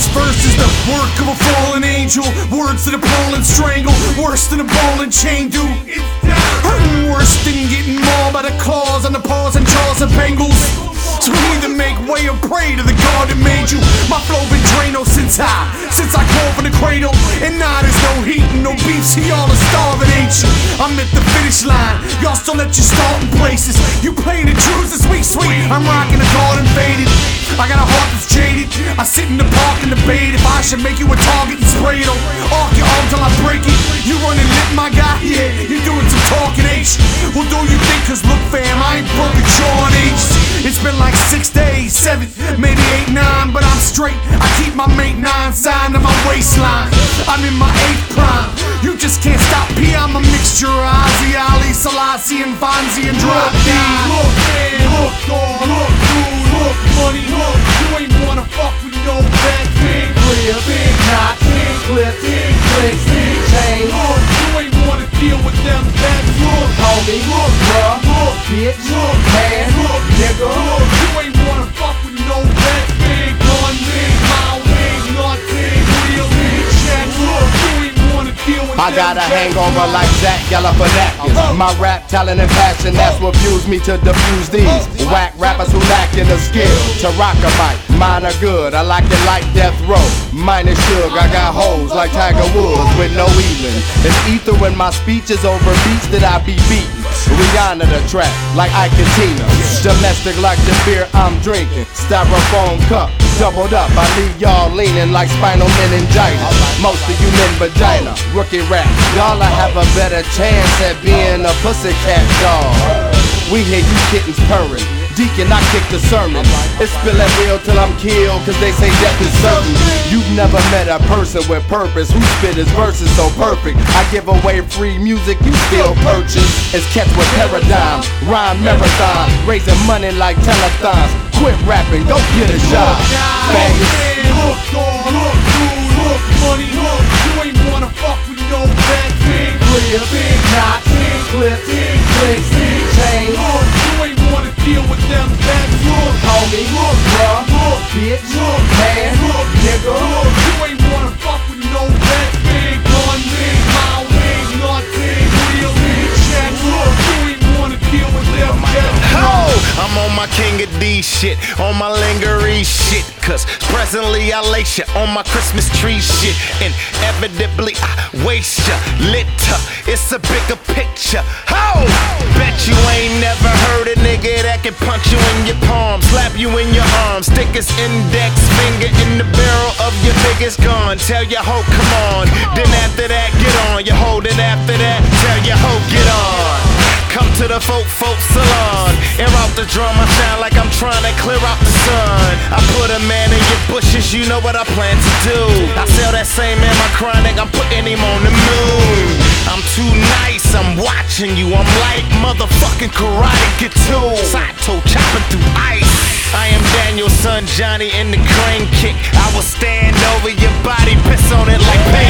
This verse is the work of a fallen angel. Words that a Poland strangle, worse than a ball and chain do. Hurting worse than getting mauled by the claws on the paws and jaws of Bengals. So either make way or pray to the God that made you. My flow been Drano since I crawled from the cradle. And now there's no heat and no beef, so y'all are starving, ain't you? I'm at the finish line, y'all still let you start in places. You playing the truth, the sweet, I'm rocking the garden faded. I got a heart that's jaded. I sit in the park and debate if I should make you a target and spray it on. Arc your arm till I break it. You running lip, my guy? Yeah, you doing some talking, H. Well, do you think? Cause look, fam, I ain't broken jaw on H. It's been like 6 days, 7, maybe 8, 9, but I'm straight. I keep my mate 9 signed to my waistline. I'm in my 8th prime. You just can't stop P. I'm a mixture of Ozzy, Ali, Selassie, and Fonzie and Drop D. Look, man, look, dog, look, dude, look, money, look. You ain't wanna fuck with no bad big clear, big knot, big clip, big clicks, big chain. Look, you ain't wanna deal with them bad. Look, homie, look, bruh, look, bitch, look, man, look, nigga. Look, you ain't wanna fuck with no bad big gun, big mouth, big nut, big wheel, big check. Look, you ain't wanna deal with I got a hangover like Zach Galifianakis. My rap talent and passion, that's what fuels me to diffuse these whack rappers who lack in the skill to rock a mic. Mine are good, I like it like Death Row. Mine is Suge, I got hoes like Tiger Woods with no even. It's ether when my speech is over beats that I be beating. Rihanna the track like Ike and Tina. Domestic like the beer I'm drinking. Styrofoam cup doubled up, I leave y'all leaning like spinal meningitis. Most of you men vagina, rookie rap. Y'all have a better chance at being a pussycat dog. We hear you kittens purring. Deacon, I kick the sermon. It's spilling real till I'm killed, cause they say death is certain. You've never met a person with purpose who spit his verses so perfect. I give away free music, you still purchase. It's catch with paradigm, rhyme marathon, raising money like telethons. Quit rapping, go get a job. Bangers. Look, dog, look, dude, look, money, look. You ain't wanna fuck with no bad big clear, big knot, big clip, big clicks, big chain. Look, you ain't wanna deal with them bad. Look, homie, look, bruh, look, bitch, look, man, look, nigga. Look, you ain't wanna fuck with no bad big gun, big mouth, big nut, big wheel, big check. Look, you ain't wanna deal with them bad. I'm on my King of D shit, on my lingerie shit. Cause presently I lace ya on my Christmas tree shit. And evidently I waste ya, lit ya. It's a bigger picture. Ho! Bet you ain't never heard a nigga that can punch you in your palm, slap you in your arm, stick his index finger in the barrel of your biggest gun. Tell your hoe, come on. Then after that, get on. You hold it after that, tell your hoe, get on. Come to the folk salon. Air out the drum, I sound like I'm trying to clear out the sun. I put a man in your bushes, you know what I plan to do. I sell that same man my chronic, I'm putting him on the moon. I'm too nice, I'm watching you. I'm like motherfucking Karate Kid 2. Sato chopping through ice. I am Daniel's son Johnny in the crane kick. I will stand over your body, piss on it like